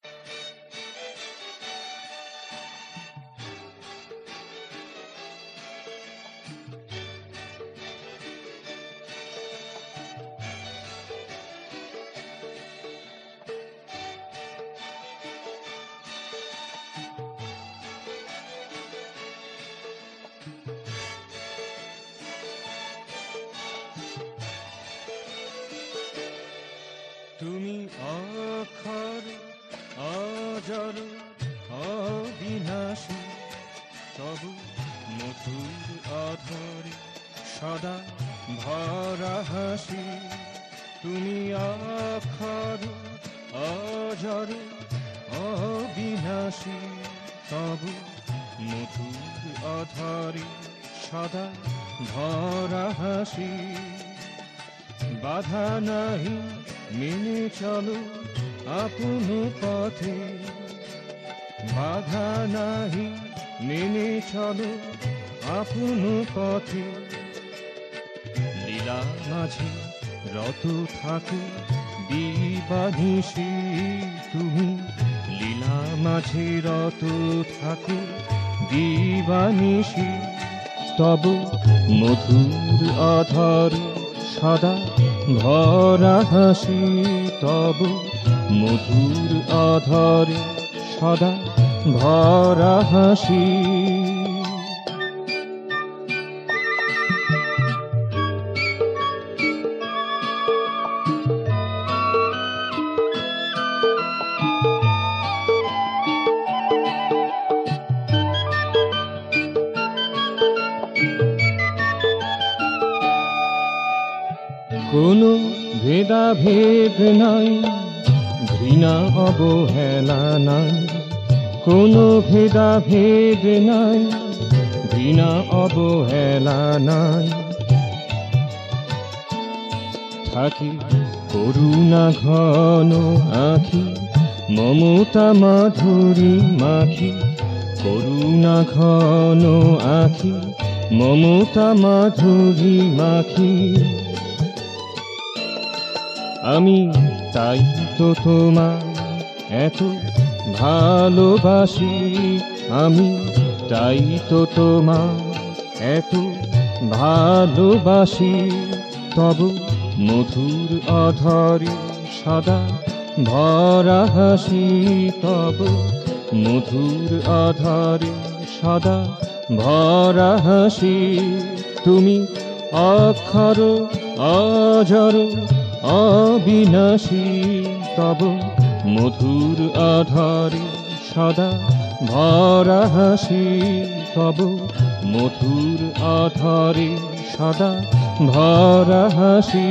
তুমি অক্ষর অজর অবিনাশী, তবু মধুর অধরে সদা ভরা হাসি। তুমি অক্ষর অজর অবিনাশী, তবু মধুর অধরে সদা ভরা হাসি। বাধা নাহি মেনে চলো আপন পথে, বাধা নাহি মেনে চলো আপন পথে। লীলা মাঝে রত থাকো দিবানিশি, তুমি লীলা মাঝে রত থাকো দিবানিশি। তব মধুর অধর সদা ভরা হাসি, তব মধুর অধরে সদা ভরা হাসি। কোনো ভেদাভেদ নাই, ঘৃণা অবহেলা নাই। কোনো ভেদাভেদ নাই, ঘৃণা অবহেলা নাই। থাকি করুণা ঘন আঁখি, মমতা মাধুরী মাখি। করুণা ঘন আঁখি, মমতা মাধুরী মাখি। আমি তাই তো তোমার এত ভালোবাসি, আমি তাই তো তোমার এত ভালোবাসি। তব মধুর অধরে সদা ভরা হাসি, তব মধুর অধরে সদা ভরা হাসি। তুমি অক্ষর অজর অবিনাশী, তব মধুর অধরে সদা ভরা হাসি, তব মধুর অধরে সদা ভরা হাসি।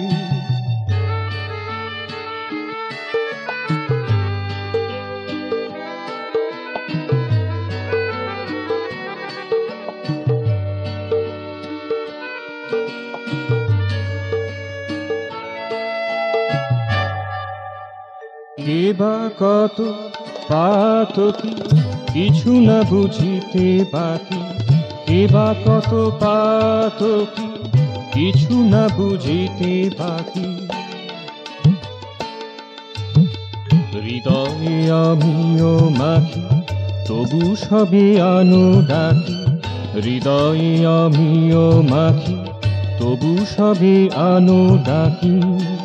কেবা কত পাতকি কিছু না বুঝিতে বাকি, কেবা কত পাতকি কিছু না বুঝিতে বাকি। হৃদয়ে আমিও মাখি তবু সবে অনুরাগী, হৃদয়ে আমিও মাখি তবু সবে অনুরাগী।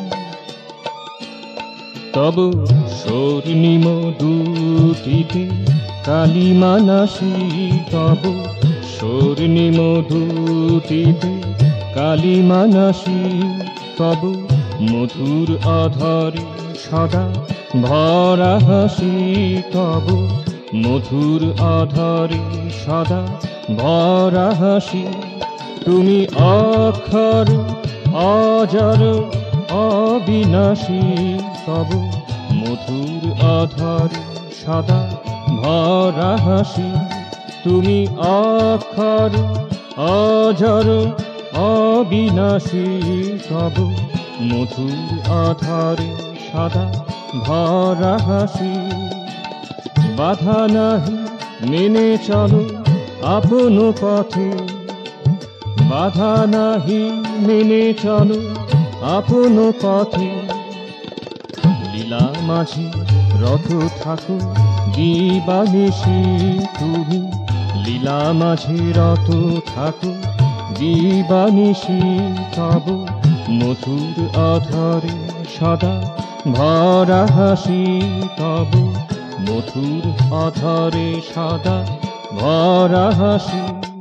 তব স্বর্ণিম দুটিতে কালিমা নাসি, তব স্বর্ণিম দুটিতে কালিমা নাসি। তব মধুর অধরে সদা ভরা হাসি, তব মধুর অধরে সদা ভরা হাসি। তুমি অক্ষর অজর অবিনাশী, তব মধুর অধরে সদা ভরা হাসি। তুমি অক্ষর অজর অবিনাশী, তব মধুর অধরে সদা ভরা হাসি। বাধা নাহি মেনে চলো আপন পথে, বাধা নাহি মেনে চলো আপন পথে। লীলা মাঝি রত থাকো দিবানিশি তুমি লীলা মাঝি রত থাকো দিবানিশি তব মধুর আধারে সদা ভরা হাসি তব মধুর আধারে সদা ভরা হাসি